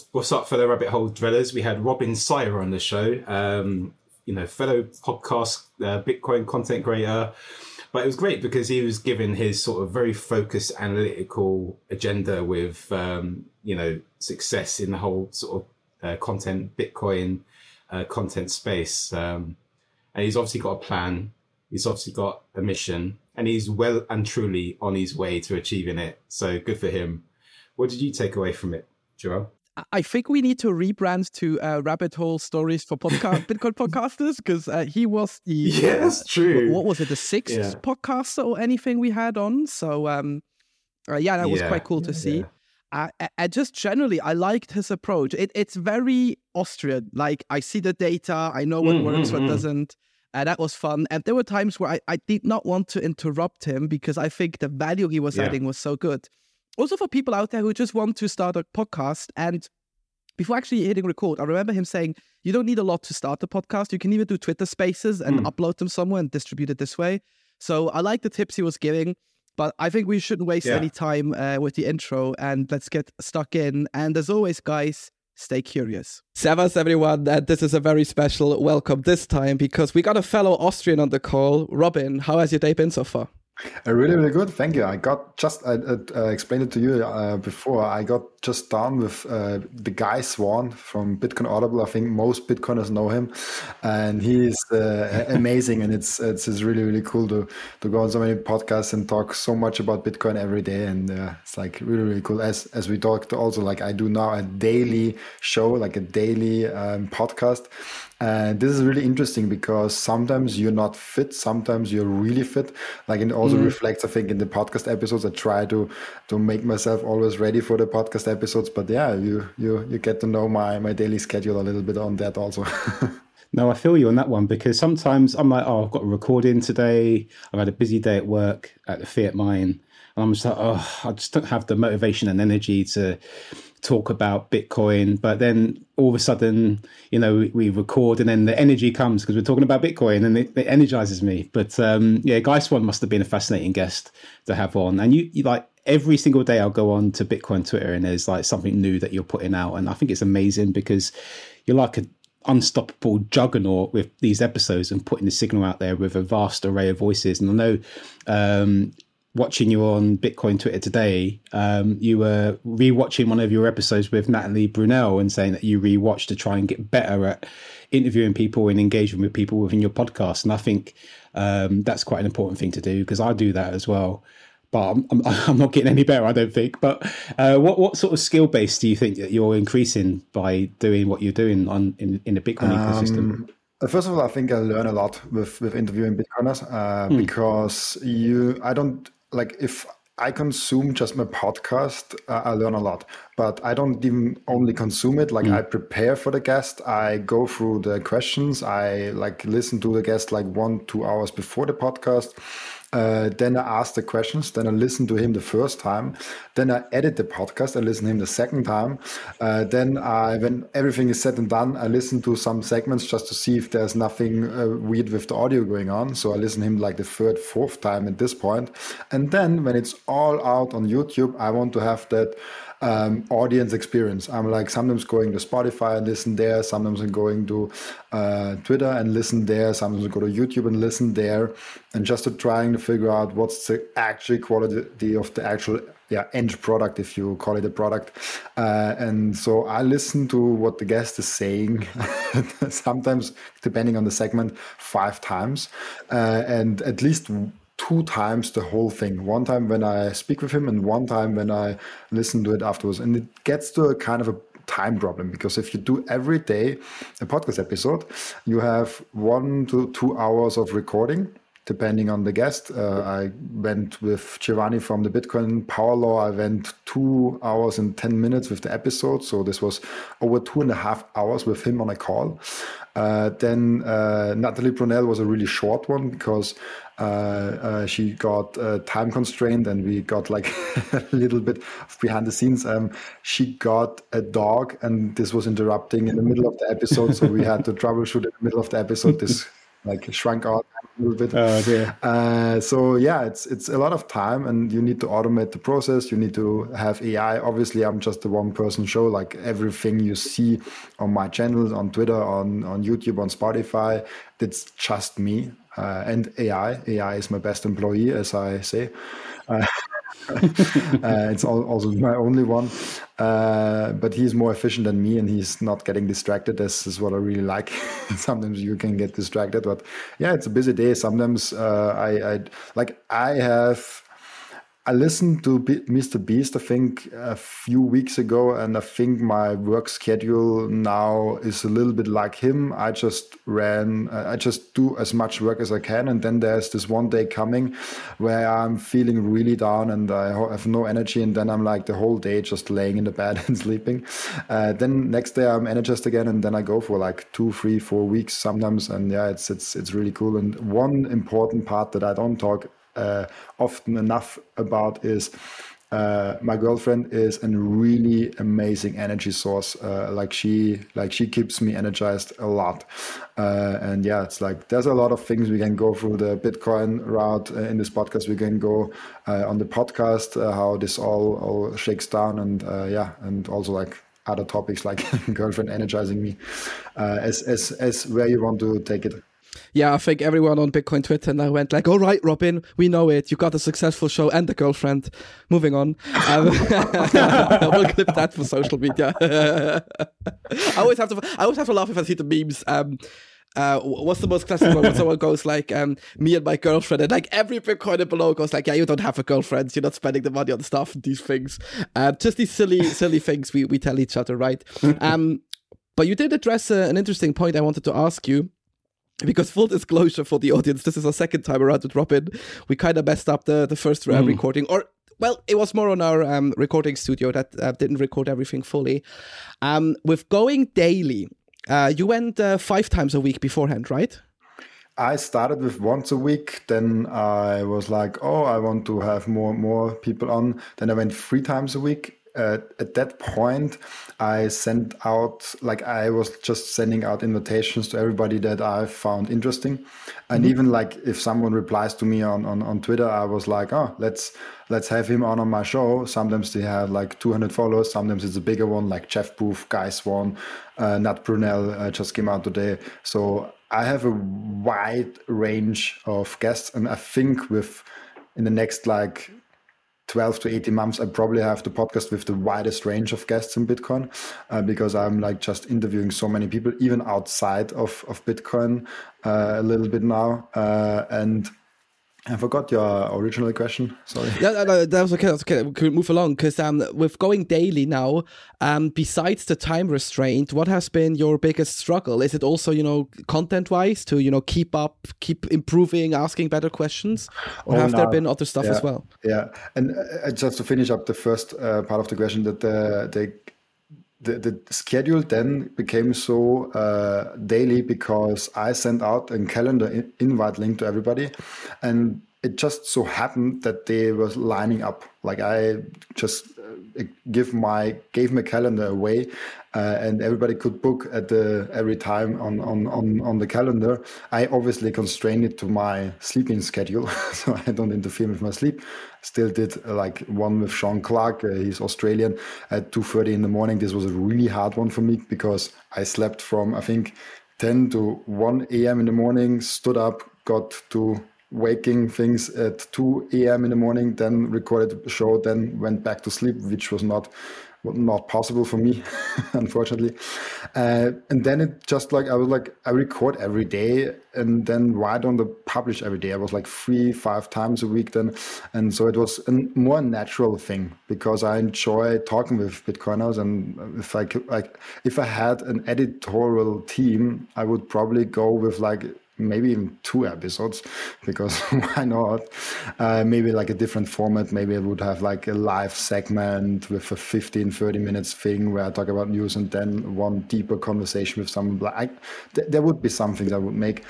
What's up, fellow rabbit hole dwellers? We had Robin Sire on the show, fellow podcast Bitcoin content creator. But it was great because he was given his sort of very focused analytical agenda with, success in the whole sort of content, Bitcoin content space. And he's obviously got a plan. He's obviously got a mission, and he's well and truly on his way to achieving it. So good for him. What did you take away from it, Joel? I think we need to rebrand to Rabbit Hole Stories for Bitcoin podcasters, because he was the... Yes, true. What was it, the sixth podcaster or anything we had on? So, that was quite cool to see. And just generally, I liked his approach. It's very Austrian. Like, I see the data, I know what works, what doesn't. That was fun. And there were times where I did not want to interrupt him because I think the value he was adding was so good. Also for people out there who just want to start a podcast, and before actually hitting record, I remember him saying, you don't need a lot to start a podcast. You can even do Twitter Spaces and upload them somewhere and distribute it this way. So I like the tips he was giving, but I think we shouldn't waste any time with the intro, and let's get stuck in. And as always, guys, stay curious. Servus, everyone. This is a very special welcome this time because we got a fellow Austrian on the call. Robin, how has your day been so far? Really, really good. Thank you. I explained it to you before. I got just done with the Guy Swan from Bitcoin Audible. I think most Bitcoiners know him, and he is amazing. And it's really, really cool to go on so many podcasts and talk so much about Bitcoin every day. And it's like really, really cool. As we talked also, like I do now a daily show, like a daily podcast. And this is really interesting because sometimes you're not fit, sometimes you're really fit. Like it also reflects, I think, in the podcast episodes. I try to make myself always ready for the podcast episodes. But yeah, you get to know my daily schedule a little bit on that also. No, I feel you on that one because sometimes I'm like, I've got a recording today. I've had a busy day at work at the Fiat Mine. And I'm just like, I just don't have the motivation and energy to talk about Bitcoin. But then all of a sudden, we record and then the energy comes because we're talking about Bitcoin and it energizes me. But Guy Swan must have been a fascinating guest to have on. And you like every single day I'll go on to Bitcoin Twitter and there's like something new that you're putting out. And I think it's amazing because you're like an unstoppable juggernaut with these episodes and putting the signal out there with a vast array of voices. And I know, watching you on Bitcoin Twitter today, you were rewatching one of your episodes with Natalie Brunel and saying that you rewatched to try and get better at interviewing people and engaging with people within your podcast. And I think that's quite an important thing to do because I do that as well. But I'm not getting any better, I don't think. But what sort of skill base do you think that you're increasing by doing what you're doing in the Bitcoin ecosystem? First of all, I think I learn a lot with interviewing Bitcoiners because I don't. Like if I consume just my podcast, I learn a lot, but I don't even only consume it. Like I prepare for the guest. I go through the questions. I like listen to the guest like 1-2 hours before the podcast. Then I ask the questions. Then I listen to him the first time. Then I edit the podcast. I listen to him the second time. Then when everything is said and done, I listen to some segments just to see if there's nothing weird with the audio going on. So I listen to him like the third, fourth time at this point. And then when it's all out on YouTube, I want to have that audience experience. I'm like sometimes going to Spotify and listen there. Sometimes I'm going to Twitter and listen there. Sometimes I go to YouTube and listen there. And just to trying to figure out what's the actual quality of the actual end product, if you call it a product. And so I listen to what the guest is saying, sometimes depending on the segment, 5 times, and at least 2 times the whole thing. One time when I speak with him and one time when I listen to it afterwards. And it gets to a kind of a time problem because if you do every day a podcast episode, you have 1 to 2 hours of recording, depending on the guest. I went with Giovanni from the Bitcoin Power Law. I went 2 hours and 10 minutes with the episode. So this was over 2.5 hours with him on a call. Then Natalie Brunel was a really short one because she got time constrained and we got like a little bit behind the scenes. She got a dog and this was interrupting in the middle of the episode. So we had to troubleshoot in the middle of the episode. This like shrunk out a little bit. Oh dear. So yeah, it's a lot of time, and you need to automate the process. You need to have AI. Obviously, I'm just a one-person show. Like everything you see on my channels, on Twitter, on YouTube, on Spotify, it's just me and AI. AI is my best employee, as I say. It's also my only one, but he's more efficient than me, and he's not getting distracted. This is what I really like. Sometimes you can get distracted, but yeah, it's a busy day. Sometimes I listened to Mr. Beast, I think, a few weeks ago, and I think my work schedule now is a little bit like him. I just do as much work as I can, and then there's this one day coming where I'm feeling really down and I have no energy, and then I'm like the whole day just laying in the bed and sleeping. Then next day I'm energized again, and then I go for like 2, 3, 4 weeks sometimes, and yeah, it's really cool. And one important part that I don't talk often enough about is my girlfriend is a really amazing energy source. She keeps me energized a lot. And yeah, it's like there's a lot of things we can go through the Bitcoin route in this podcast. We can go on the podcast how this all shakes down, and and also like other topics like girlfriend energizing me. As where you want to take it. Yeah, I think everyone on Bitcoin Twitter now went like, all right, Robin, we know it. You got a successful show and a girlfriend. Moving on. We'll clip that for social media. I always have to laugh if I see the memes. What's the most classic one when someone goes like, me and my girlfriend, and like every Bitcoiner below goes like, yeah, you don't have a girlfriend, you're not spending the money on stuff and these things. Just these silly things we tell each other, right? But you did address an interesting point I wanted to ask you. Because full disclosure for the audience, this is our second time around with Robin. We kind of messed up the first recording, or well, it was more on our recording studio that didn't record everything fully. With going daily, you went 5 times a week beforehand, right? I started with once a week. Then I was like, oh, I want to have more people on. Then I went 3 times a week. At that point, I was just sending out invitations to everybody that I found interesting. And even like if someone replies to me on Twitter, I was like, oh, let's have him on my show. Sometimes they have like 200 followers. Sometimes it's a bigger one like Jeff Booth, Guy Swan, Nat Brunel just came out today. So I have a wide range of guests. And I think in the next like 12 to 18 months, I probably have the podcast with the widest range of guests in Bitcoin because I'm like just interviewing so many people, even outside of Bitcoin a little bit now. And I forgot your original question. Sorry. No, that was okay. That's okay. We could move along because with going daily now, besides the time restraint, what has been your biggest struggle? Is it also, content-wise to, keep improving, asking better questions? Or have there been other stuff as well? Yeah. And just to finish up the first part of the question, that the schedule then became so daily because I sent out a calendar invite link to everybody, and it just so happened that they were lining up. Like I just gave my calendar away, and everybody could book at every time on the calendar. I obviously constrained it to my sleeping schedule, so I don't interfere with my sleep. Still did like one with Sean Clark. He's Australian at 2:30 in the morning. This was a really hard one for me because I slept from I think 10 to 1 a.m. in the morning. Stood up, got to waking things at 2 a.m. in the morning, then recorded the show, then went back to sleep, which was not possible for me, unfortunately. And then it just like, I record every day, and then why don't I publish every day? I was like 3-5 times a week then. And so it was a more natural thing because I enjoy talking with Bitcoiners. And if I had an editorial team, I would probably go with like maybe even 2 episodes, because why not? Maybe like a different format. Maybe I would have like a live segment with a 15-30 minutes thing where I talk about news, and then one deeper conversation with someone. There would be some things I would make.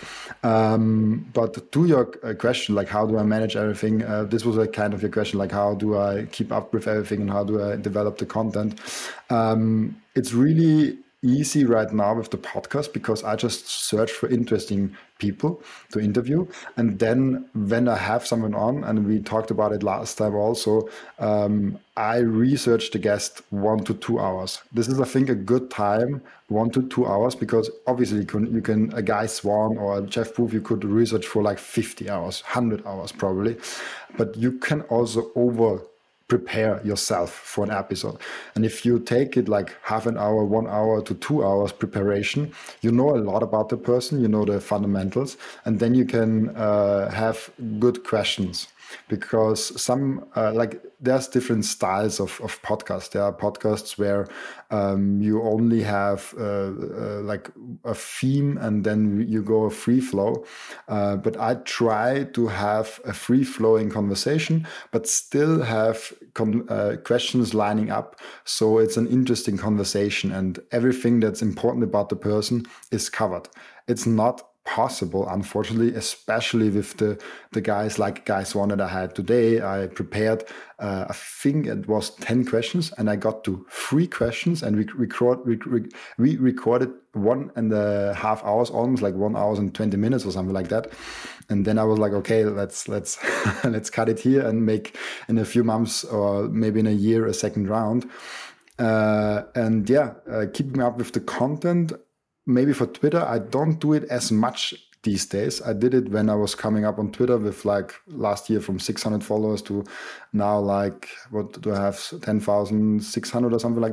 But to your question, like how do I manage everything? This was a kind of your question, like how do I keep up with everything and how do I develop the content? It's really easy right now with the podcast because I just search for interesting people to interview. And then when I have someone on, and we talked about it last time also, I research the guest 1 to 2 hours. This is, I think, a good time, 1 to 2 hours, because obviously you can a Guy Swan or a Jeff Booth, you could research for like 50 hours, 100 hours probably. But you can also prepare yourself for an episode. And if you take it like half an hour, 1 hour to 2 hours preparation, you know a lot about the person, you know the fundamentals, and then you can have good questions. Because some there's different styles of podcasts. There are podcasts where you only have like a theme and then you go free flow. But I try to have a free flowing conversation, but still have questions lining up. So it's an interesting conversation and everything that's important about the person is covered. It's not possible, unfortunately, especially with the guys like Guy Swan that I had today. I prepared, I think it was 10 questions, and I got to 3 questions, and we recorded 1.5 hours, almost like 1 hour and 20 minutes or something like that. And then I was like, okay, let's let's cut it here and make in a few months or maybe in a year a second round. Keeping up with the content. Maybe for Twitter, I don't do it as much these days. I did it when I was coming up on Twitter with like last year from 600 followers to now like, what do I have, 10,600 or something like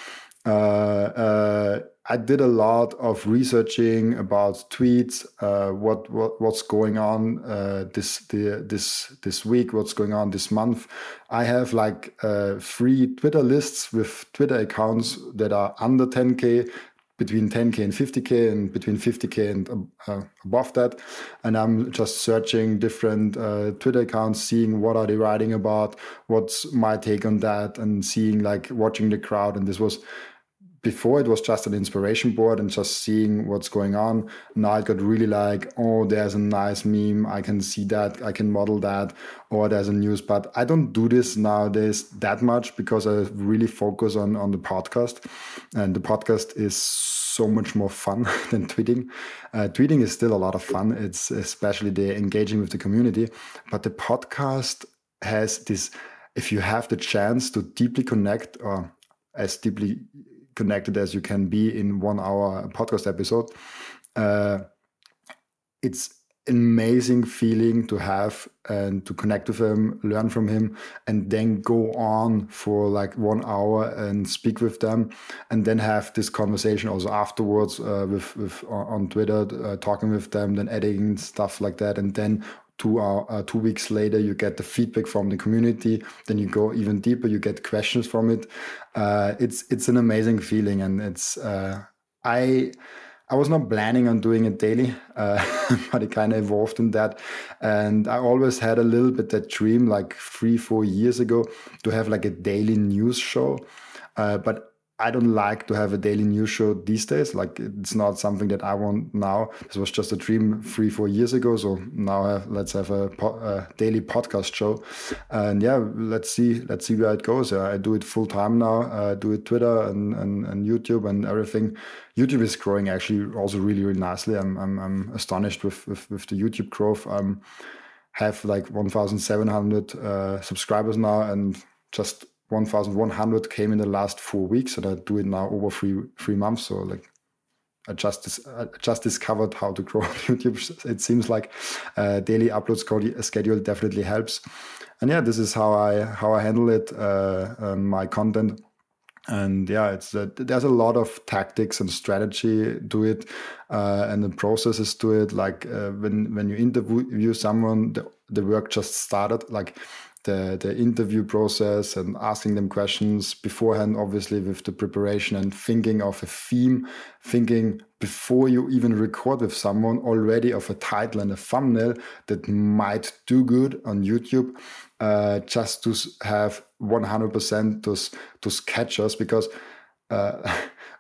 that. I did a lot of researching about tweets, what's going on this week, what's going on this month. I have like 3 Twitter lists with Twitter accounts that are under 10K, between 10K and 50K, and between 50K and above that. And I'm just searching different Twitter accounts, seeing what are they writing about, what's my take on that, and seeing, like, watching the crowd. And this was, before it was just an inspiration board and just seeing what's going on. Now it got really like, oh, there's a nice meme, I can see that, I can model that, or there's a news. But I don't do this nowadays that much because I really focus on the podcast. And the podcast is so much more fun than tweeting. Tweeting is still a lot of fun. It's especially the engaging with the community. But the podcast has this, if you have the chance to deeply connect, or as deeply connected as you can be in 1 hour podcast episode, it's an amazing feeling to have and to connect with him, learn from him, and then go on for like 1 hour and speak with them, and then have this conversation also afterwards with on Twitter, talking with them, then editing stuff like that, and then 2 weeks later, you get the feedback from the community. Then you go even deeper. You get questions from it. It's an amazing feeling, and it's I was not planning on doing it daily, but it kind of evolved in that. And I always had a little bit that dream, like 3-4 years ago, to have like a daily news show. But I don't like to have a daily news show these days. Like, it's not something that I want now. This was just a dream 3-4 years ago. So now let's have a daily podcast show. And yeah, let's see where it goes. I do it full time now. I do it Twitter and YouTube and everything. YouTube is growing actually also really, really nicely. I'm astonished with the YouTube growth. Have like 1,700 subscribers now, and just 1,100 came in the last 4 weeks, and I do it now over three months. So like, I just discovered how to grow on YouTube. It seems like daily upload schedule definitely helps. And yeah, this is how I handle it, my content. And yeah, there's a lot of tactics and strategy to it, and the processes to it. Like when you interview someone, the work just started. Like the interview process and asking them questions beforehand, obviously with the preparation and thinking of a theme, thinking before you even record with someone already of a title and a thumbnail that might do good on YouTube, just to have 100% those catchers, because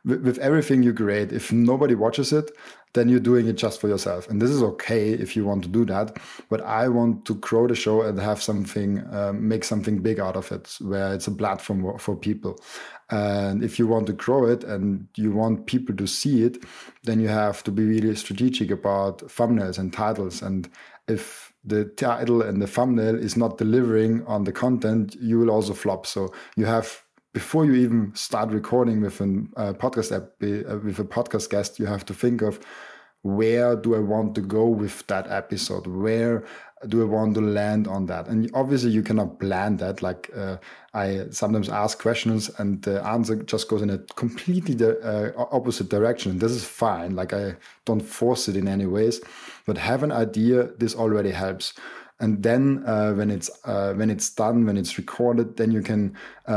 with everything you create, if nobody watches it, then you're doing it just for yourself. And this is okay if you want to do that. But I want to grow the show and have something, make something big out of it, where it's a platform for people. And if you want to grow it and you want people to see it, then you have to be really strategic about thumbnails and titles. And if the title and the thumbnail is not delivering on the content, you will also flop. So you have, before you even start recording with a podcast app, with a podcast guest, you have to think of, where do I want to go with that episode? Where do I want to land on that? And obviously you cannot plan that. Like I sometimes ask questions and the answer just goes in a completely opposite direction. This is fine. Like I don't force it in any ways, but have an idea. This already helps. And then when it's done, when it's recorded, then you can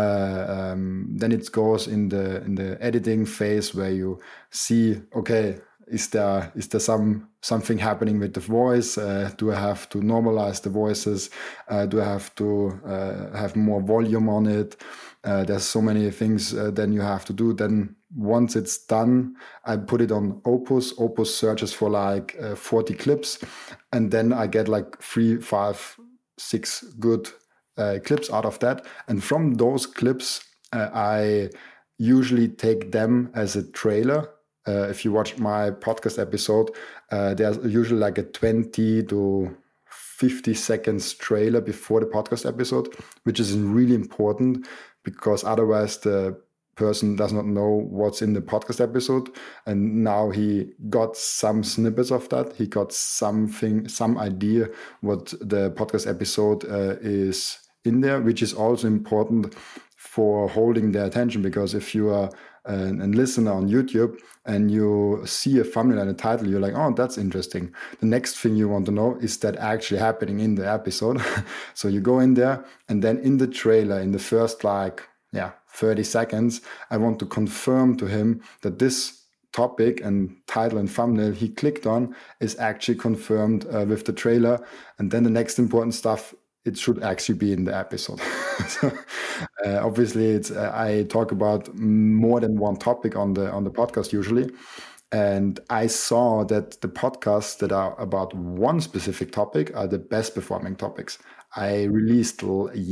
then it goes in the editing phase where you see, okay, is there something happening with the voice? Do I have to normalize the voices? Do I have to have more volume on it? There's so many things then you have to do. Then once it's done, I put it on Opus. Opus searches for like 40 clips, and then I get like 3, 5, 6 good clips out of that. And from those clips, I usually take them as a trailer. If you watch my podcast episode, there's usually like a 20 to 50 seconds trailer before the podcast episode, which is really important because otherwise the person does not know what's in the podcast episode. And now he got some snippets of that. He got some idea what the podcast episode is in there, which is also important for holding their attention, because if you are a listener on YouTube and you see a thumbnail and a title, you're like, oh, that's interesting. The next thing you want to know, is that actually happening in the episode? So you go in there, and then in the trailer, in the first 30 seconds, I want to confirm to him that this topic and title and thumbnail he clicked on is actually confirmed with the trailer. And then the next important stuff, it should actually be in the episode. So, obviously, I talk about more than one topic on the podcast usually, and I saw that the podcasts that are about one specific topic are the best performing topics. I released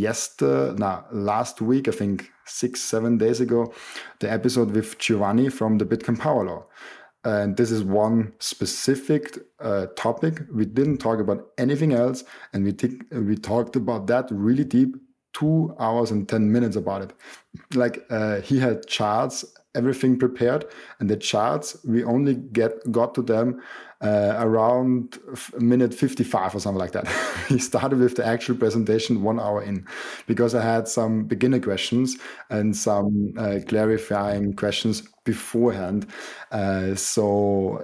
last week, I think 6-7 days ago, the episode with Giovanni from the Bitcoin Power Law. And this is one specific topic. We didn't talk about anything else. And we talked about that really deep, 2 hours and 10 minutes about it. Like he had charts, everything prepared. And the charts, we only got to them around minute 55 or something like that. He started with the actual presentation 1 hour in, because I had some beginner questions and some clarifying questions beforehand. So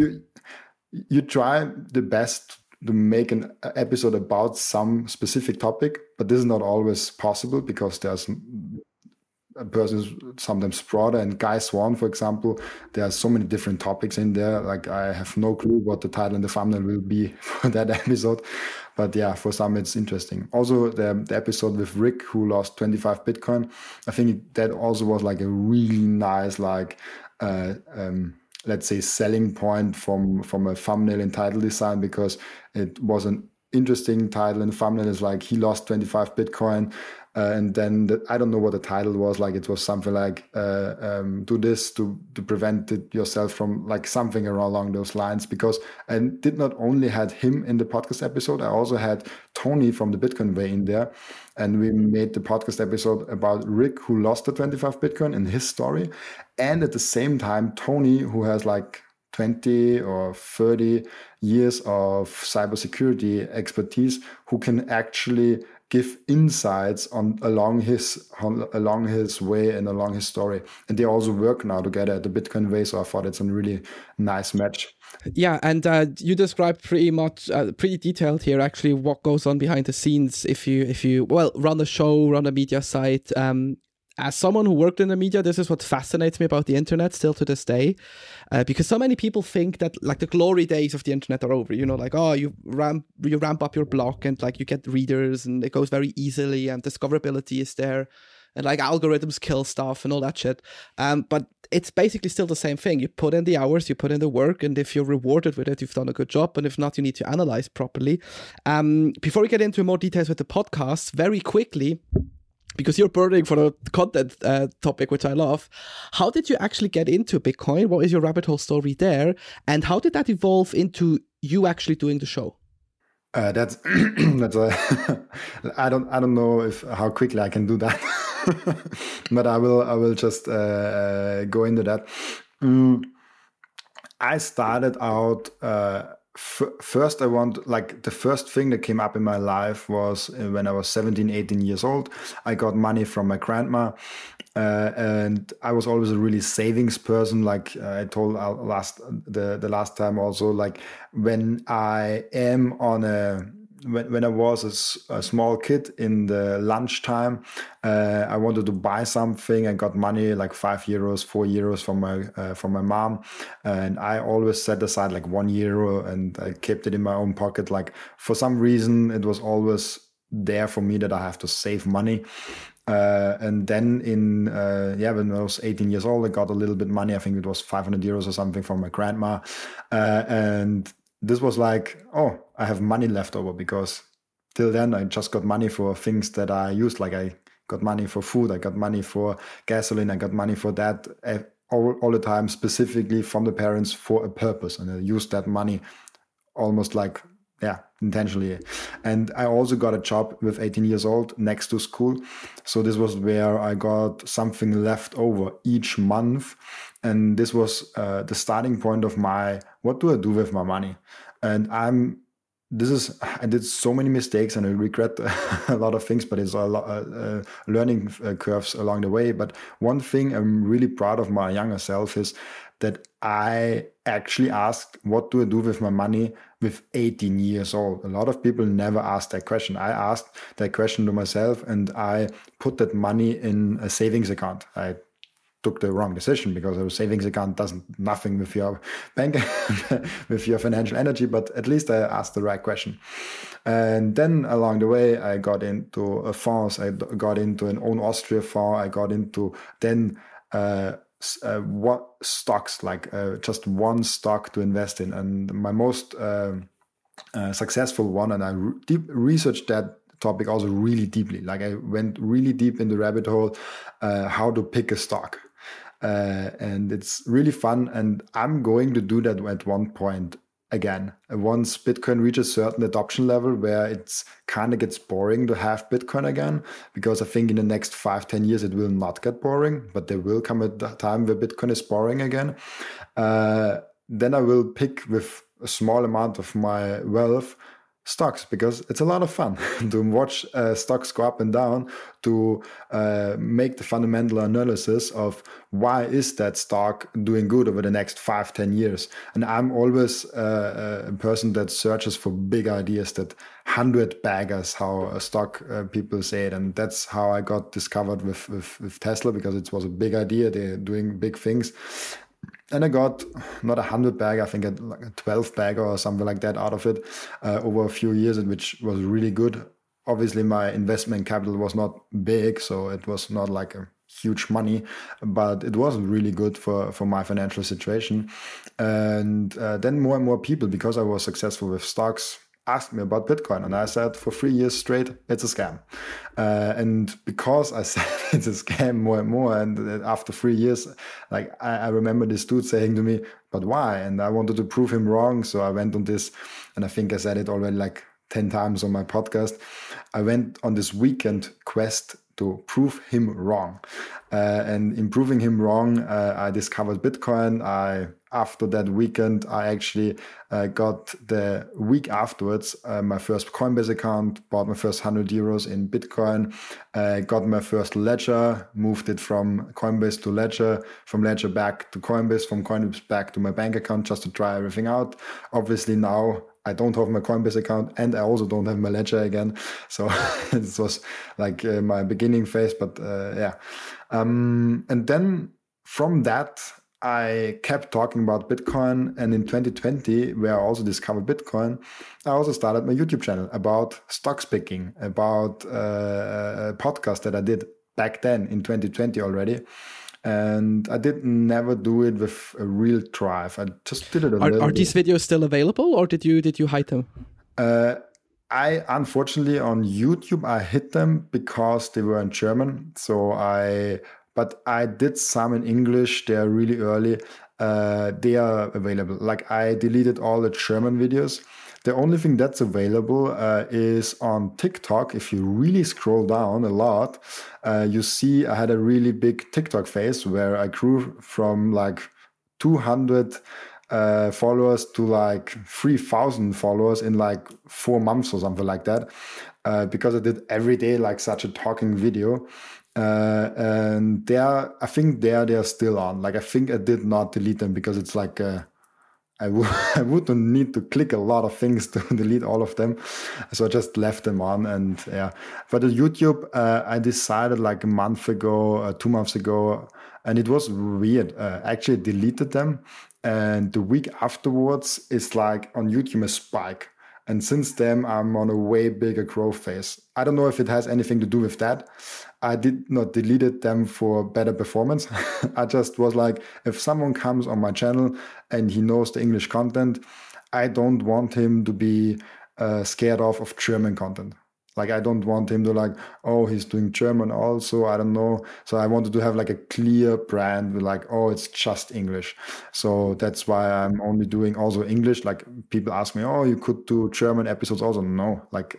you try the best to make an episode about some specific topic, but this is not always possible because there's a person sometimes broader. And Guy Swan, for example, there are so many different topics in there. Like I have no clue what the title and the thumbnail will be for that episode. But yeah, for some it's interesting. Also, the episode with Rick, who lost 25 Bitcoin, I think that also was like a really nice, like, let's say, selling point from a thumbnail and title design, because it was an interesting title and thumbnail. Is like he lost 25 Bitcoin. And then I don't know what the title was. Like it was something like do this to prevent yourself from, like something along those lines. Because I did not only had him in the podcast episode, I also had Tony from the Bitcoin Way in there. And we made the podcast episode about Rick, who lost the 25 Bitcoin, and his story. And at the same time, Tony, who has like 20 or 30 years of cybersecurity expertise, who can actually give insights along his way and along his story. And they also work now together at the Bitcoin Way, so I thought it's a really nice match. Yeah, and you described pretty detailed here actually what goes on behind the scenes if you run a show, run a media site. As someone who worked in the media, this is what fascinates me about the internet still to this day, because so many people think that like the glory days of the internet are over. You know, like, oh, you ramp up your blog and like you get readers and it goes very easily and discoverability is there. and like algorithms kill stuff and all that shit. But it's basically still the same thing. You put in the hours, you put in the work, and if you're rewarded with it, you've done a good job. And if not, you need to analyze properly. Before we get into more details with the podcast, very quickly, because you're burning for the content topic, which I love, how did you actually get into Bitcoin? What is your rabbit hole story there? And how did that evolve into you actually doing the show? That's a I don't know how quickly I can do that, but I will just go into that. I started out first. The first thing that came up in my life was when I was 17, 18 years old. I got money from my grandma, and I was always a really savings person. Like I told the last time also, like when I am when I was a small kid in the lunchtime, I wanted to buy something. I got money like €5, €4 from my mom, and I always set aside like €1, and I kept it in my own pocket. Like for some reason, it was always there for me that I have to save money. And then when I was 18 years old, I got a little bit money. I think it was €500 or something from my grandma, and this was like, oh, I have money left over, because till then I just got money for things that I used. Like I got money for food, I got money for gasoline, I got money for that all the time, specifically from the parents for a purpose. And I used that money almost like, intentionally. And I also got a job with 18 years old next to school. So this was where I got something left over each month. And this was the starting point of what do I do with my money? And I did so many mistakes, and I regret a lot of things, but it's a lot learning curves along the way. But one thing I'm really proud of my younger self is that I actually asked, what do I do with my money with 18 years old? A lot of people never ask that question. I asked that question to myself, and I put that money in a savings account. I took the wrong decision, because a savings account does nothing with your bank, with your financial energy, but at least I asked the right question. And then along the way, I got into a funds. I got into an Own Austria fund. I got into then what stocks, like just one stock to invest in. And my most successful one, and I researched that topic also really deeply. Like I went really deep in the rabbit hole, how to pick a stock. And it's really fun. And I'm going to do that at one point again. Once Bitcoin reaches a certain adoption level where it's kind of gets boring to have Bitcoin again, because I think in the next 5-10 years, it will not get boring, but there will come a time where Bitcoin is boring again. Then I will pick with a small amount of my wealth stocks, because it's a lot of fun to watch stocks go up and down, to make the fundamental analysis of why is that stock doing good over the next 5-10 years. And I'm always a person that searches for big ideas, that 100 baggers, how stock people say it. And that's how I got discovered with Tesla, because it was a big idea. They're doing big things. And I got not 100 bag, I think like a 12 bag or something like that out of it over a few years, which was really good. Obviously, my investment capital was not big, so it was not like a huge money, but it was really good for my financial situation. And then more and more people, because I was successful with stocks, asked me about Bitcoin, and I said for 3 years straight, it's a scam. And because I said it's a scam more and more, and after 3 years, like I remember this dude saying to me, but why? And I wanted to prove him wrong. So I went on this, and I think I said it already like 10 times on my podcast. I went on this weekend quest to prove him wrong. And in proving him wrong, I discovered Bitcoin. After that weekend, I actually got the week afterwards my first Coinbase account, bought my first €100 in Bitcoin, got my first Ledger, moved it from Coinbase to Ledger, from Ledger back to Coinbase, from Coinbase back to my bank account, just to try everything out. Obviously now I don't have my Coinbase account, and I also don't have my Ledger again. So this was like my beginning phase, but yeah. And then from that, I kept talking about Bitcoin. And in 2020, where I also discovered Bitcoin, I also started my YouTube channel about stocks picking, about a podcast that I did back then in 2020 already. And I did never do it with a real drive. I just did it a little bit. Are these videos still available, or did you hide them? I unfortunately on YouTube I hid them because they were in German. But I did some in English. They are really early. They are available. Like I deleted all the German videos. The only thing that's available is on TikTok. If you really scroll down a lot, you see I had a really big TikTok phase where I grew from like 200 followers to like 3,000 followers in like 4 months or something like that, because I did every day like such a talking video. And I think they're still on. Like I think I did not delete them because it's like I wouldn't need to click a lot of things to delete all of them. So I just left them on. And yeah, but the YouTube, I decided like a month ago, 2 months ago, and it was weird. I actually deleted them. And the week afterwards, it's like on YouTube a spike. And since then, I'm on a way bigger growth phase. I don't know if it has anything to do with that. I did not delete them for better performance. I just was like, if someone comes on my channel and he knows the English content, I don't want him to be scared of German content. Like, I don't want him to like, oh, he's doing German also, I don't know. So I wanted to have like a clear brand with like, oh, it's just English. So that's why I'm only doing also English. Like people ask me, oh, you could do German episodes also. No, like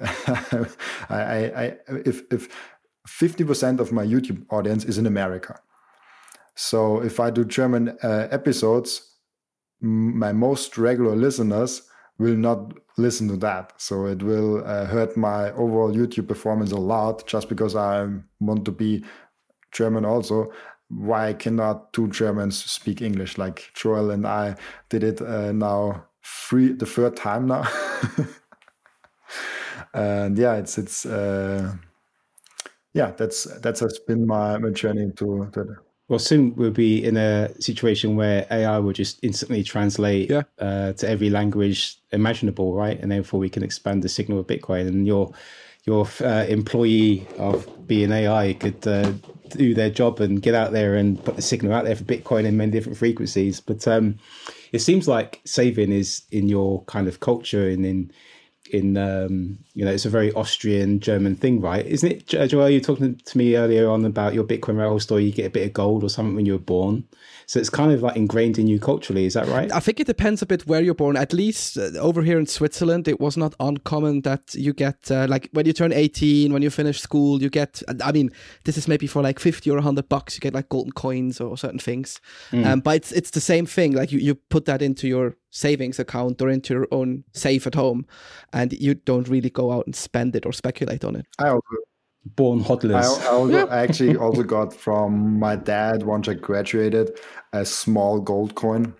if 50% of my YouTube audience is in America. So if I do German episodes, my most regular listeners will not listen to that. So it will hurt my overall YouTube performance a lot just because I want to be German also. Why cannot two Germans speak English? Like Joel and I did it now the third time now. And yeah, that has been my journey to that. Well, soon we'll be in a situation where AI will just instantly translate to every language imaginable, right? And therefore we can expand the signal of Bitcoin, and your employee of being AI could do their job and get out there and put the signal out there for Bitcoin in many different frequencies. But it seems like saving is in your kind of culture and in it's a very Austrian German thing, right? Isn't it, Joel? You were talking to me earlier on about your Bitcoin rabbit hole story. You get a bit of gold or something when you were born, so it's kind of like ingrained in you culturally. Is that right? I think it depends a bit where you're born. At least over here in Switzerland, it was not uncommon that you get like when you turn 18, when you finish school, you get. I mean, this is maybe for like $50 or $100. You get like golden coins or certain things. But it's the same thing. Like you put that into your savings account or into your own safe at home, and you don't really go out and spend it or speculate on it. I also born hodlers. I actually also got from my dad once I graduated a small gold coin,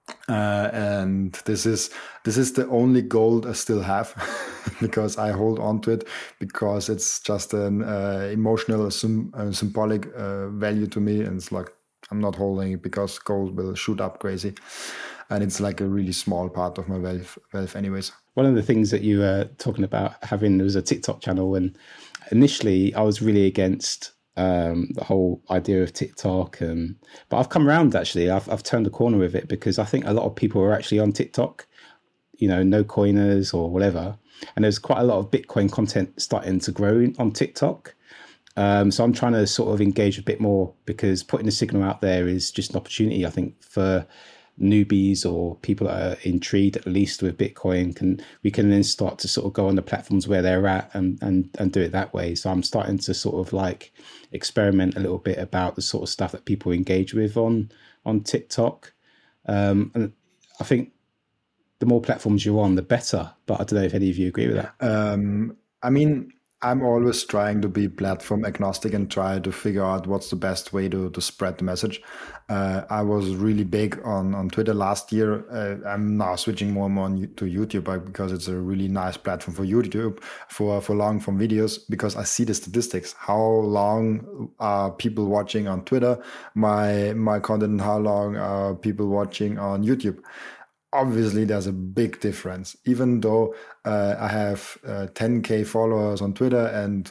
and this is the only gold I still have because I hold on to it because it's just an emotional, symbolic value to me, and it's like I'm not holding it because gold will shoot up crazy. And it's like a really small part of my wealth anyways. One of the things that you were talking about having was a TikTok channel. And initially I was really against the whole idea of TikTok. But I've come around, actually. I've turned the corner with it because I think a lot of people are actually on TikTok, no coiners or whatever. And there's quite a lot of Bitcoin content starting to grow on TikTok. So I'm trying to sort of engage a bit more because putting the signal out there is just an opportunity, I think, for newbies or people that are intrigued at least with Bitcoin. We can then start to sort of go on the platforms where they're at and do it that way. So I'm starting to sort of like experiment a little bit about the sort of stuff that people engage with on TikTok. And I think the more platforms you're on, the better. But I don't know if any of you agree with that. I mean, I'm always trying to be platform agnostic and try to figure out what's the best way to spread the message. I was really big on Twitter last year. I'm now switching more and more to YouTube because it's a really nice platform for YouTube for long form videos, because I see the statistics. How long are people watching on Twitter, my content, and how long are people watching on YouTube? Obviously, there's a big difference. Even though I have 10K followers on Twitter and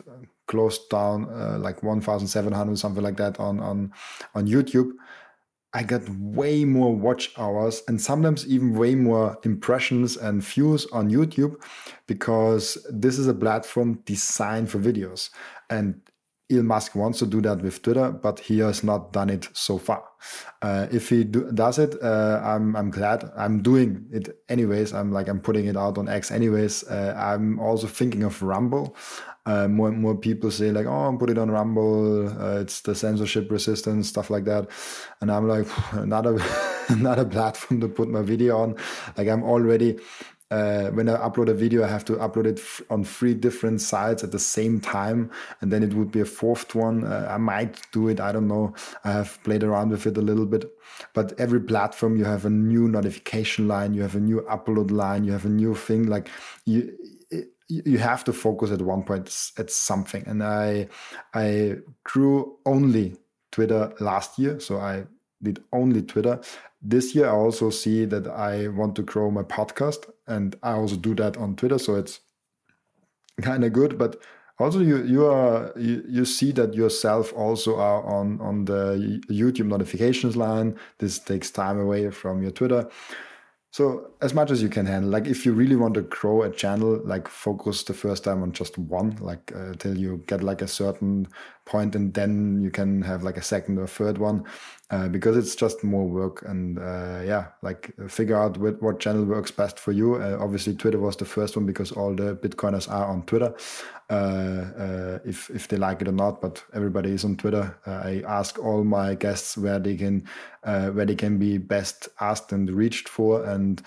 closed down like 1,700, something like that on YouTube, I got way more watch hours and sometimes even way more impressions and views on YouTube, because this is a platform designed for videos. And Elon Musk wants to do that with Twitter, but he has not done it so far. If he does it, I'm glad. I'm doing it anyways. I'm putting it out on X anyways. I'm also thinking of Rumble. More and more people say like, oh, put it on Rumble. It's the censorship resistance, stuff like that. And I'm like, another platform to put my video on. Like I'm already, when I upload a video, I have to upload it on 3 different sites at the same time. And then it would be a 4th one. I might do it. I don't know. I have played around with it a little bit. But every platform, you have a new notification line. You have a new upload line. You have a new thing. Like you have to focus at one point at something. And I grew only Twitter last year. So I did only Twitter. This year, I also see that I want to grow my podcast, and I also do that on Twitter. So it's kind of good. But also, you see that yourself also are on the YouTube notifications line. This takes time away from your Twitter. So as much as you can handle, like if you really want to grow a channel, like focus the first time on just one, like till you get like a certain point, and then you can have like a second or third one, because it's just more work. And like figure out what channel works best for you. Obviously, Twitter was the first one because all the Bitcoiners are on Twitter, if they like it or not. But everybody is on Twitter. I ask all my guests where they can be best asked and reached for, and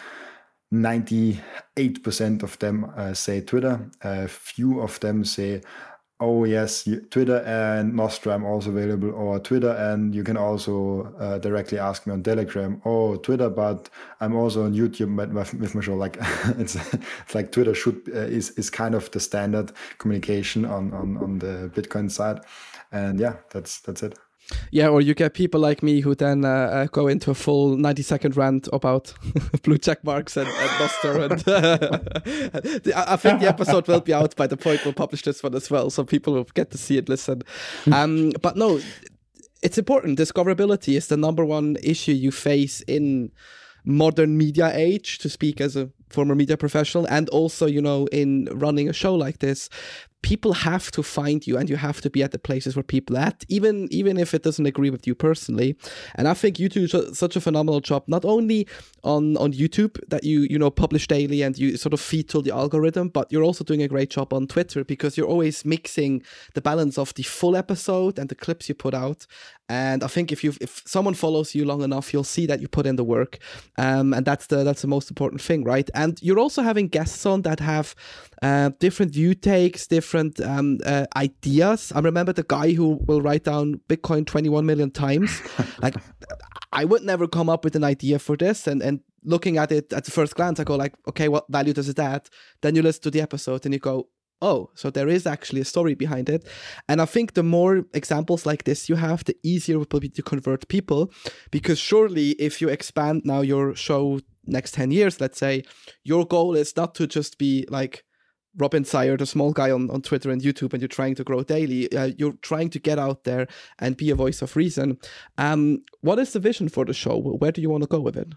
98% of them say Twitter. Few of them say, oh yes, Twitter and Nostra, I'm also available, or Twitter, and you can also directly ask me on Telegram. Oh, Twitter, but I'm also on YouTube with my show. Like it's like Twitter is kind of the standard communication on the Bitcoin side, and yeah, that's it. Yeah, or you get people like me who then go into a full 90-second rant about blue check marks and Nostra. And I think the episode will be out by the point we'll publish this one as well, so people will get to see it, listen. But no, it's important. Discoverability is the number one issue you face in modern media age, to speak as a former media professional, and also, in running a show like this. People have to find you, and you have to be at the places where people are at, even if it doesn't agree with you personally. And I think you do such a phenomenal job, not only on YouTube that you publish daily and you sort of feed to the algorithm, but you're also doing a great job on Twitter, because you're always mixing the balance of the full episode and the clips you put out. And I think if someone follows you long enough, you'll see that you put in the work, and that's the most important thing, right? And you're also having guests on that have different view takes, different ideas. I remember the guy who will write down Bitcoin 21 million times. Like, I would never come up with an idea for this, and looking at it at the first glance, I go like, okay, what value does it add? Then you listen to the episode and you go, oh, so there is actually a story behind it. And I think the more examples like this you have, the easier it will be to convert people. Because surely if you expand now your show next 10 years, let's say, your goal is not to just be like Robin Sire, the small guy on Twitter and YouTube, and you're trying to grow daily. You're trying to get out there and be a voice of reason. What is the vision for the show? Where do you want to go with it?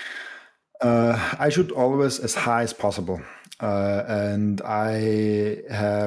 I should always as high as possible. And I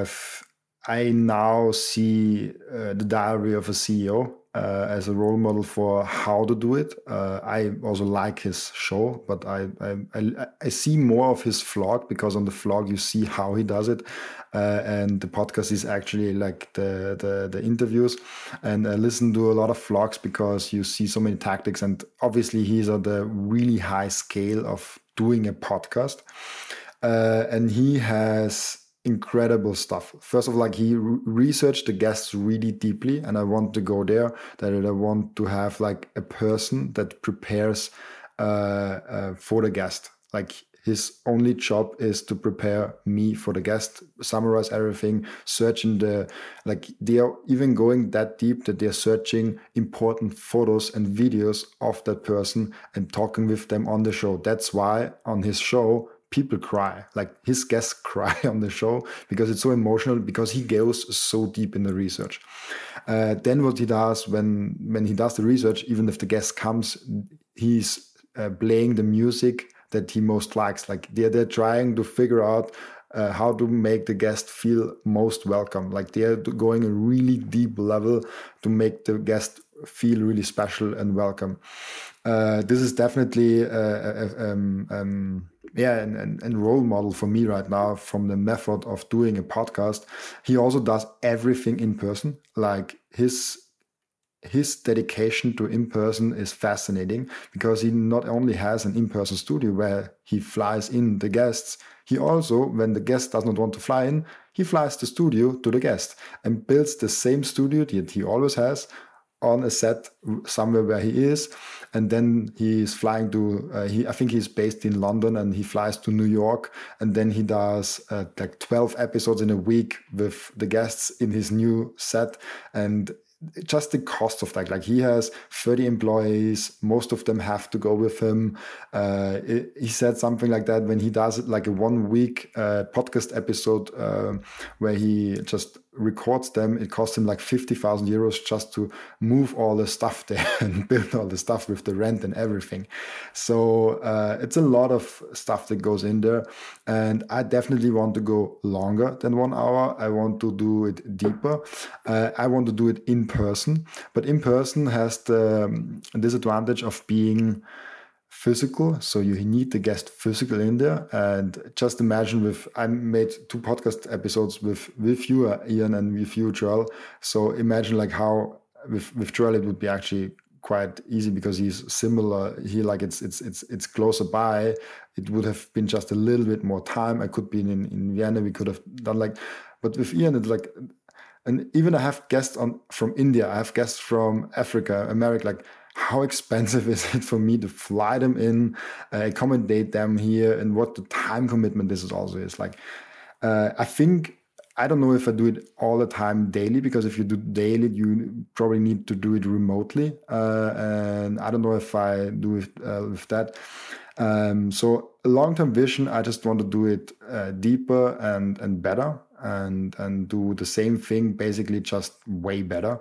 now see the Diary of a CEO as a role model for how to do it. I also like his show, but I see more of his vlog, because on the vlog you see how he does it, and the podcast is actually like the interviews. And I listen to a lot of vlogs because you see so many tactics, and obviously he's at the really high scale of doing a podcast, and he has incredible stuff. First of all, like he researched the guests really deeply, and I want to go there. That I want to have like a person that prepares for the guest. Like his only job is to prepare me for the guest, summarize everything, searching they are even going that deep that they're searching important photos and videos of that person and talking with them on the show. That's why on his show, people cry, like his guests cry on the show because it's so emotional, because he goes so deep in the research. Then what he does when he does the research, even if the guest comes, he's playing the music that he most likes. Like they're trying to figure out how to make the guest feel most welcome. Like they're going a really deep level to make the guest feel really special and welcome. This is definitely and role model for me right now from the method of doing a podcast. He also does everything in person. Like his dedication to in-person is fascinating, because he not only has an in-person studio where he flies in the guests, he also, when the guest does not want to fly in, he flies the studio to the guest and builds the same studio that he always has on a set somewhere where he is. And then he's flying to, I think he's based in London, and he flies to New York. And then he does like 12 episodes in a week with the guests in his new set. And just the cost of that, like he has 30 employees, most of them have to go with him. He said something like that when he does like a 1 week podcast episode where he just records them, it costs him like 50,000 euros just to move all the stuff there and build all the stuff with the rent and everything. So it's a lot of stuff that goes in there, and I definitely want to go longer than 1 hour. I want to do it deeper. I want to do it in person, but in person has the disadvantage of being physical, so you need the guest physical in there. And just imagine, I made 2 podcast episodes with you, Ian, and with you, Joel. So imagine like how with Joel it would be actually quite easy, because he's similar. He like it's closer by. It would have been just a little bit more time. I could be in Vienna. We could have done like, but with Ian it's like, and even I have guests from India. I have guests from Africa, America. Like, how expensive is it for me to fly them in, accommodate them here, and what the time commitment this is also is. Like, I don't know if I do it all the time daily, because if you do daily, you probably need to do it remotely. And I don't know if I do it with that. So a long-term vision, I just want to do it deeper and better, and do the same thing, basically just way better.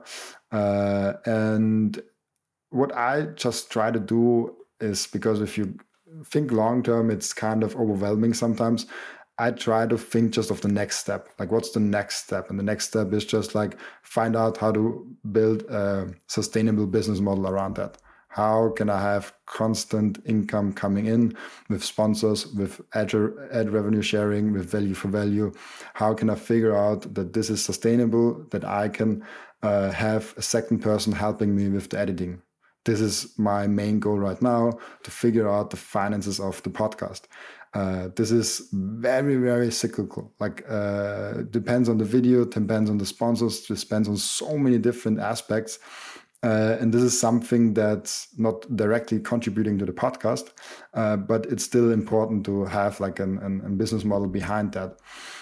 And what I just try to do is, because if you think long term, it's kind of overwhelming sometimes. I try to think just of the next step. Like, what's the next step? And the next step is just like find out how to build a sustainable business model around that. How can I have constant income coming in with sponsors, with ad revenue sharing, with value for value? How can I figure out that this is sustainable, that I can have a second person helping me with the editing? This is my main goal right now, to figure out the finances of the podcast. This is very, very cyclical. Like, depends on the video, depends on the sponsors, depends on so many different aspects. And this is something that's not directly contributing to the podcast, but it's still important to have like a business model behind that.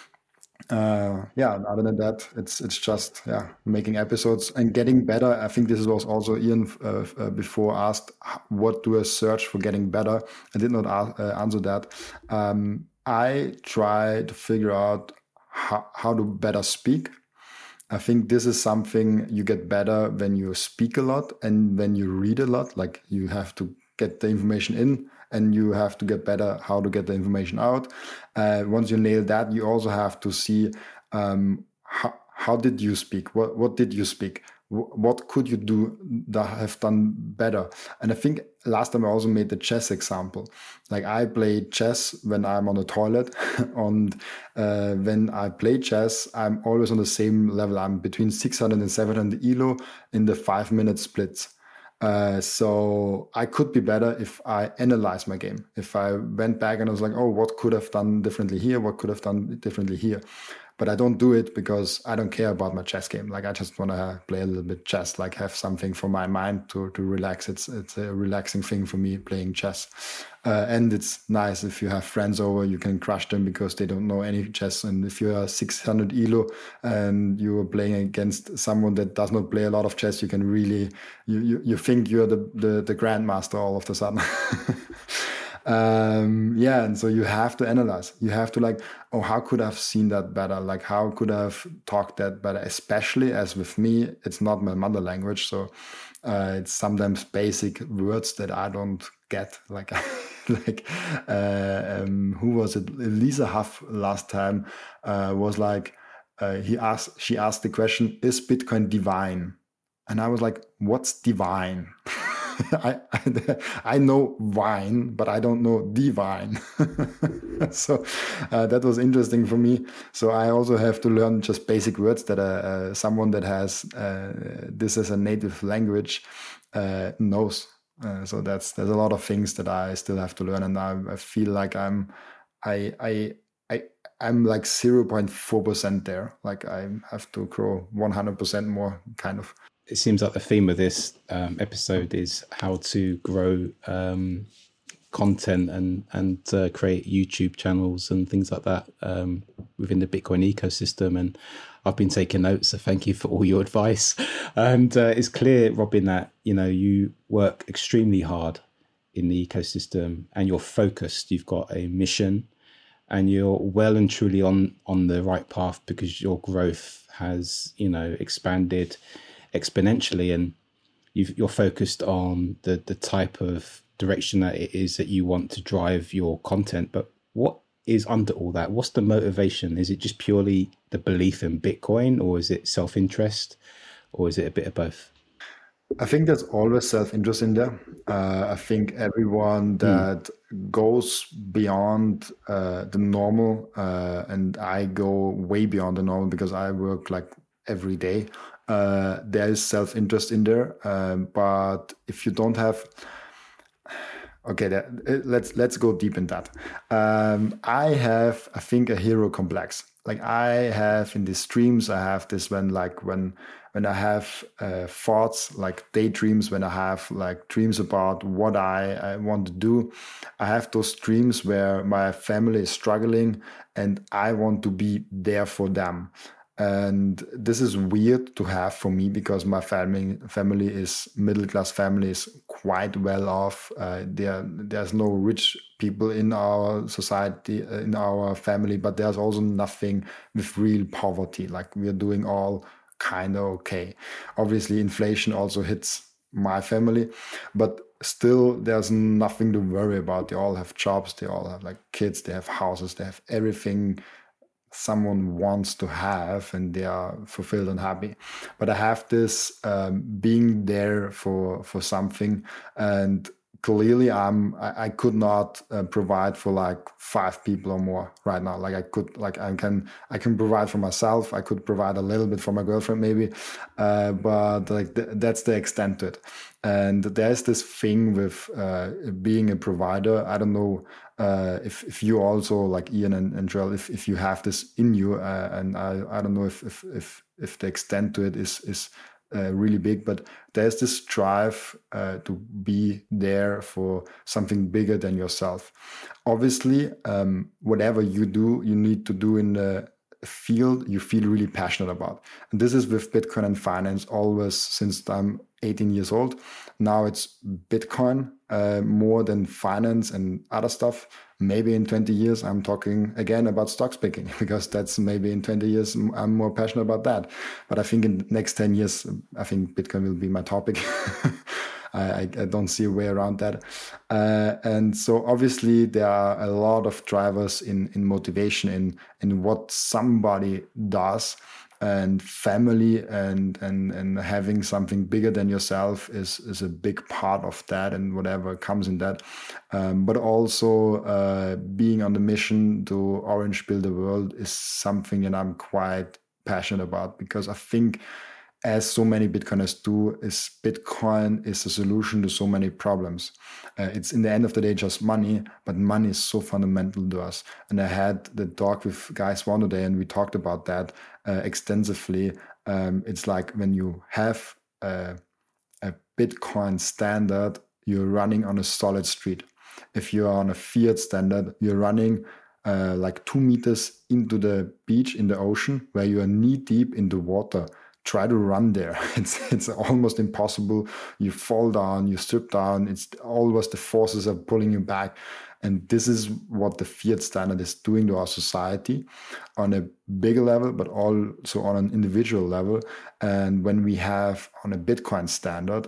Other than that, it's just making episodes and getting better. I think this was also Ian before asked, what do I search for getting better? I did not answer that. I try to figure out how to better speak. I think this is something you get better when you speak a lot and when you read a lot. Like, you have to get the information in, and you have to get better how to get the information out. Once you nail that, you also have to see how did you speak? What did you speak? What could you do that have done better? And I think last time I also made the chess example. Like, I play chess when I'm on the toilet, and when I play chess, I'm always on the same level. I'm between 600 and 700 ELO in the 5-minute splits. So I could be better if I analyze my game. If I went back and I was like, oh, what could have done differently here? What could have done differently here? But I don't do it because I don't care about my chess game. Like, I just want to play a little bit chess, like have something for my mind to relax. It's a relaxing thing for me, playing chess. And it's nice if you have friends over, you can crush them because they don't know any chess. And if you are 600 ELO and you are playing against someone that does not play a lot of chess, you can really, you think you're the grandmaster all of a sudden. And so you have to analyze. You have to like, oh, how could I have seen that better? Like, how could I have talked that better? Especially as with me, it's not my mother language, so it's sometimes basic words that I don't get. Like, who was it? Lisa Huff last time was like, she asked the question, "Is Bitcoin divine?" And I was like, "What's divine?" I know wine, but I don't know divine. So that was interesting for me. So I also have to learn just basic words that someone that has this as a native language knows. So there's a lot of things that I still have to learn, and I feel like I'm like 0.4% there. Like I have to grow 100% more, kind of. It seems like the theme of this episode is how to grow content and create YouTube channels and things like that within the Bitcoin ecosystem. And I've been taking notes, so thank you for all your advice. And it's clear, Robin, that you work extremely hard in the ecosystem and you're focused. You've got a mission and you're well and truly on the right path because your growth has expanded exponentially, and you're focused on the type of direction that it is that you want to drive your content. But what is under all that? What's the motivation? Is it just purely the belief in Bitcoin, or is it self-interest, or is it a bit of both? I think there's always self-interest in there. I think everyone that goes beyond the normal, and I go way beyond the normal because I work like every day. There is self-interest in there, but if you don't have, let's go deep in that. I have, I think, a hero complex. Like I have in the streams, I have this when I have thoughts, like daydreams, when I have like dreams about what I want to do. I have those dreams where my family is struggling and I want to be there for them. And this is weird to have for me because my family is middle-class family, is quite well off. There's no rich people in our society, in our family, but there's also nothing with real poverty. Like we are doing all kind of okay. Obviously, inflation also hits my family, but still there's nothing to worry about. They all have jobs, they all have like kids, they have houses, they have everything someone wants to have, and they are fulfilled and happy. But I have this being there for something, and clearly I could not provide for like 5 people or more right now. Like I can provide for myself. I could provide a little bit for my girlfriend maybe, but like that's the extent to it. And there's this thing with being a provider. I don't know if you also, like Ian and Joel, if you have this in you, and I don't know if the extent to it is really big, but there's this drive to be there for something bigger than yourself. Obviously, whatever you do, you need to do in the field you feel really passionate about. And this is with Bitcoin and finance always since I'm 18 years old. Now it's Bitcoin more than finance and other stuff. Maybe in 20 years, I'm talking again about stocks picking, because that's maybe in 20 years, I'm more passionate about that. But I think in the next 10 years, I think Bitcoin will be my topic. I don't see a way around that. And so obviously there are a lot of drivers in motivation in what somebody does, and family and having something bigger than yourself is a big part of that, and whatever comes in that. But also being on the mission to Orange Build the World is something that I'm quite passionate about, because I think, as so many Bitcoiners do, is Bitcoin is a solution to so many problems. It's in the end of the day just money, but money is so fundamental to us. And I had the talk with Guy Swan today, and we talked about that extensively. It's like when you have a Bitcoin standard, you're running on a solid street. If you're on a fiat standard, you're running like 2 meters into the beach in the ocean, where you are knee deep in the water. try to run there. It's almost impossible. You fall down, you strip down. It's always the forces are pulling you back. And this is what the fiat standard is doing to our society on a bigger level, but also on an individual level. And when we have on a Bitcoin standard,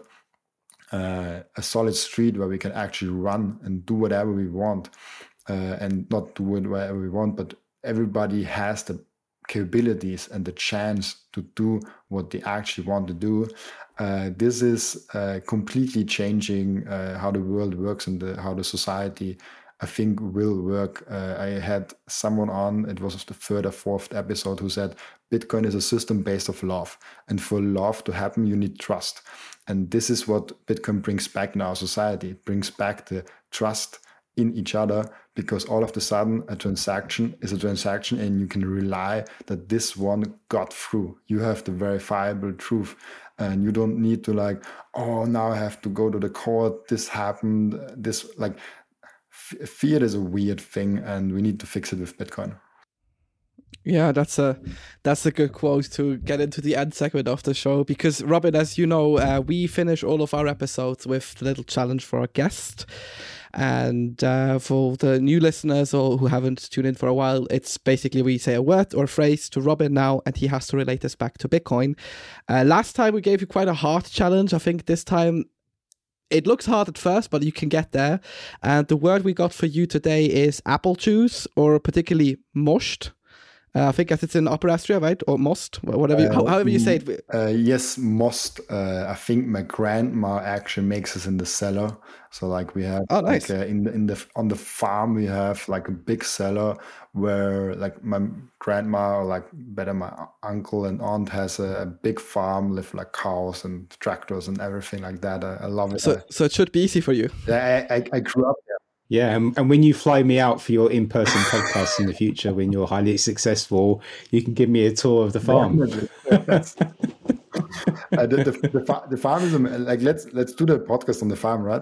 a solid street where we can actually run and do whatever we want, and not do it wherever we want, but everybody has the capabilities and the chance to do what they actually want to do. This is completely changing how the world works and how the society, I think, will work. I had someone on, it was the third or fourth episode, who said Bitcoin is a system based on love. And for love to happen, you need trust. And this is what Bitcoin brings back in our society. It brings back the trust in each other, because all of a sudden a transaction is a transaction and you can rely that this one got through. You have the verifiable truth, and you don't need to like, oh, now I have to go to the court. This happened. This, like, fiat is a weird thing, and we need to fix it with Bitcoin. Yeah, that's a good quote to get into the end segment of the show, because Robin, as you know, we finish all of our episodes with a little challenge for our guest. And for the new listeners or who haven't tuned in for a while, it's basically we say a word or phrase to Robin now, and he has to relate this back to Bitcoin. Last time we gave you quite a hard challenge. I think this time it looks hard at first, but you can get there. And the word we got for you today is apple juice, or particularly most. I think as it's in Upper Austria, right? Or most, whatever, however you say it. Yes, most. I think my grandma actually makes us in the cellar. So like we have, nice. Like on the farm we have like a big cellar where like my grandma, or like better my uncle and aunt, has a big farm with like cows and tractors and everything like that. I love it. So it should be easy for you. Yeah, I grew up there. Yeah, and when you fly me out for your in-person podcasts in the future, when you're highly successful, you can give me a tour of the farm. The farm is like, let's do the podcast on the farm, right?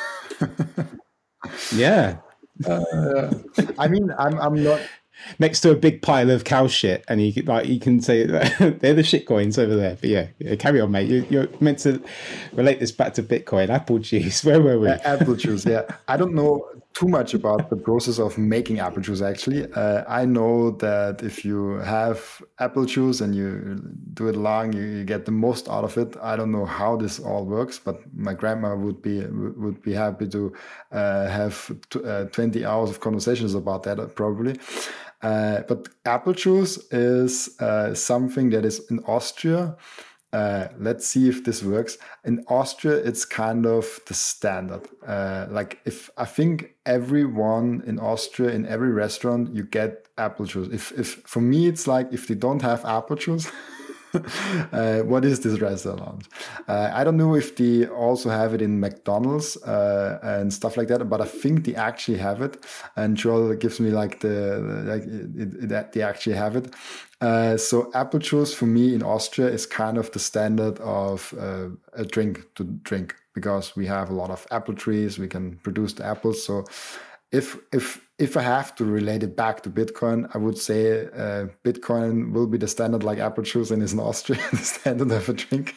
Yeah. I mean, I'm not next to a big pile of cow shit, and you can say they're the shit coins over there. But yeah, carry on, mate. You're meant to relate this back to Bitcoin. Apple juice. Where were we? Apple juice. Yeah, I don't know too much about the process of making apple juice. Actually, I know that if you have apple juice and you do it long, you get the most out of it. I don't know how this all works, but my grandma would be happy to have 20 hours of conversations about that probably. But apple juice is something that is in Austria. Let's see if this works. In Austria, it's kind of the standard. Like if I think everyone in Austria, in every restaurant, you get apple juice. If for me, it's like if they don't have apple juice, what is this restaurant? I don't know if they also have it in McDonald's and stuff like that, but I think they actually have it. And Joel gives me like that they actually have it. So apple juice for me in Austria is kind of the standard of a drink to drink, because we have a lot of apple trees. We can produce the apples. So if I have to relate it back to Bitcoin, I would say Bitcoin will be the standard like apple juice, and is in Austria the standard of a drink.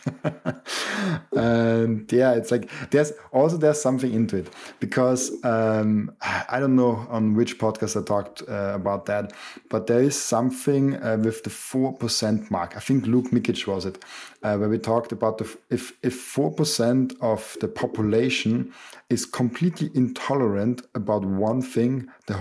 And yeah, it's like there's something into it, because I don't know on which podcast I talked about that, but there is something with the 4% mark. I think Luke Mikic was it, where we talked about if 4% of the population is completely intolerant about one thing, the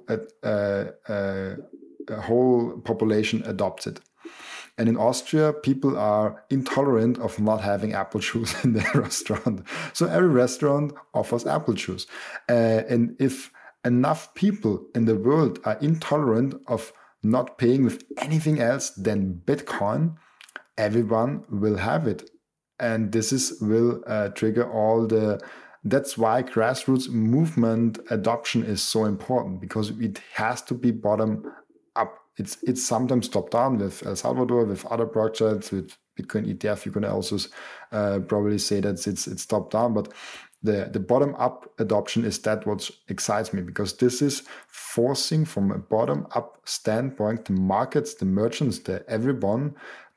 whole population adopts it. And in Austria, people are intolerant of not having apple juice in their restaurant. So every restaurant offers apple juice. And if enough people in the world are intolerant of not paying with anything else than Bitcoin, everyone will have it. And this will trigger all the... That's why grassroots movement adoption is so important, because it has to be bottom up. It's sometimes top down with El Salvador, with other projects, with Bitcoin ETF. You can also probably say that it's top down, but the bottom up adoption is that what excites me, because this is forcing from a bottom up standpoint the markets, the merchants, everyone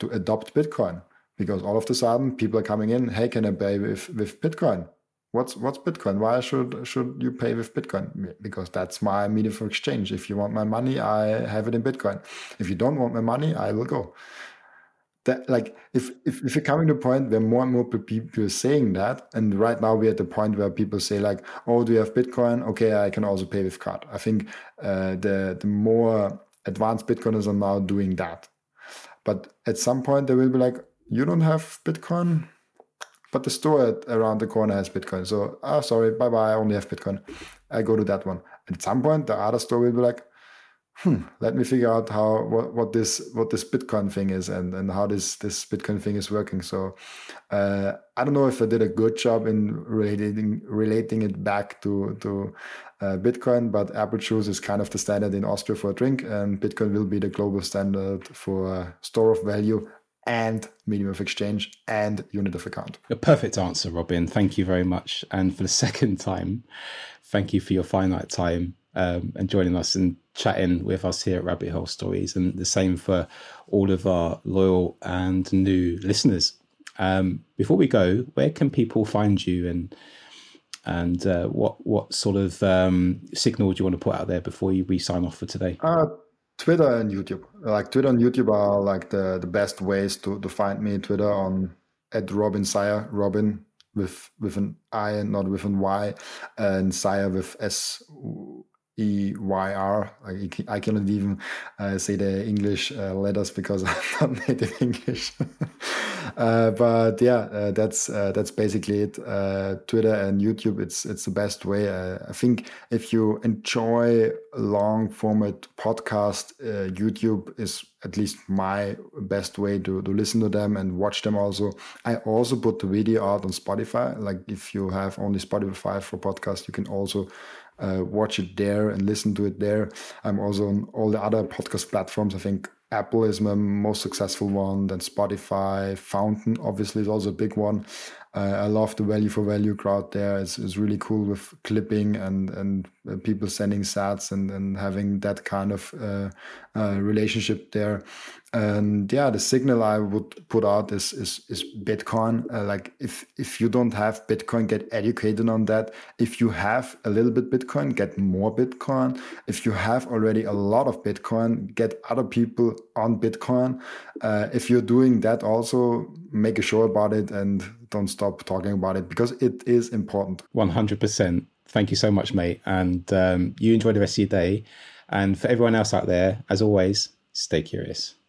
to adopt Bitcoin, because all of a sudden people are coming in, hey, can I pay with Bitcoin? What's Bitcoin? Why should you pay with Bitcoin? Because that's my medium for exchange. If you want my money, I have it in Bitcoin. If you don't want my money, I will go. That, like, if you're coming to a point where more and more people are saying that, and right now we're at the point where people say like, oh, do you have Bitcoin? Okay, I can also pay with card. I think the more advanced Bitcoiners are now doing that. But at some point they will be like, you don't have Bitcoin? But the store around the corner has Bitcoin. So, sorry, bye-bye, I only have Bitcoin. I go to that one. At some point, the other store will be like, let me figure out what this Bitcoin thing is and how this Bitcoin thing is working. So I don't know if I did a good job in relating it back to Bitcoin, but Apple Juice is kind of the standard in Austria for a drink, and Bitcoin will be the global standard for store of value and medium of exchange and unit of account. A perfect answer, Robin. Thank you very much. And for the second time, thank you for your finite time and joining us and chatting with us here at Rabbit Hole Stories, and the same for all of our loyal and new listeners. Before we go, where can people find you, and what sort of signal do you want to put out there before we sign off for today? Twitter and YouTube. Like Twitter and YouTube are like the best ways to find me. Twitter on @Robin Sire, Robin with an I and not with an Y, and Sire with SEYR. I cannot even say the English letters because I'm not native English. But yeah, that's basically it. Twitter and YouTube, it's the best way. I think if you enjoy long format podcast, YouTube is at least my best way to listen to them and watch them also. I also put the video out on Spotify. Like if you have only Spotify for podcast, you can also watch it there and listen to it there. I'm also on all the other podcast platforms. I think Apple is my most successful one, then Spotify. Fountain obviously is also a big one. I love the value for value crowd there. It's really cool with clipping and people sending sats and having that kind of relationship there. And yeah, the signal I would put out is Bitcoin. Like if you don't have Bitcoin, get educated on that. If you have a little bit Bitcoin, get more Bitcoin. If you have already a lot of Bitcoin, get other people on Bitcoin. If you're doing that, also make a show about it and don't stop talking about it, because it is important. 100%. Thank you so much, mate. And you enjoy the rest of your day. And for everyone else out there, as always, stay curious.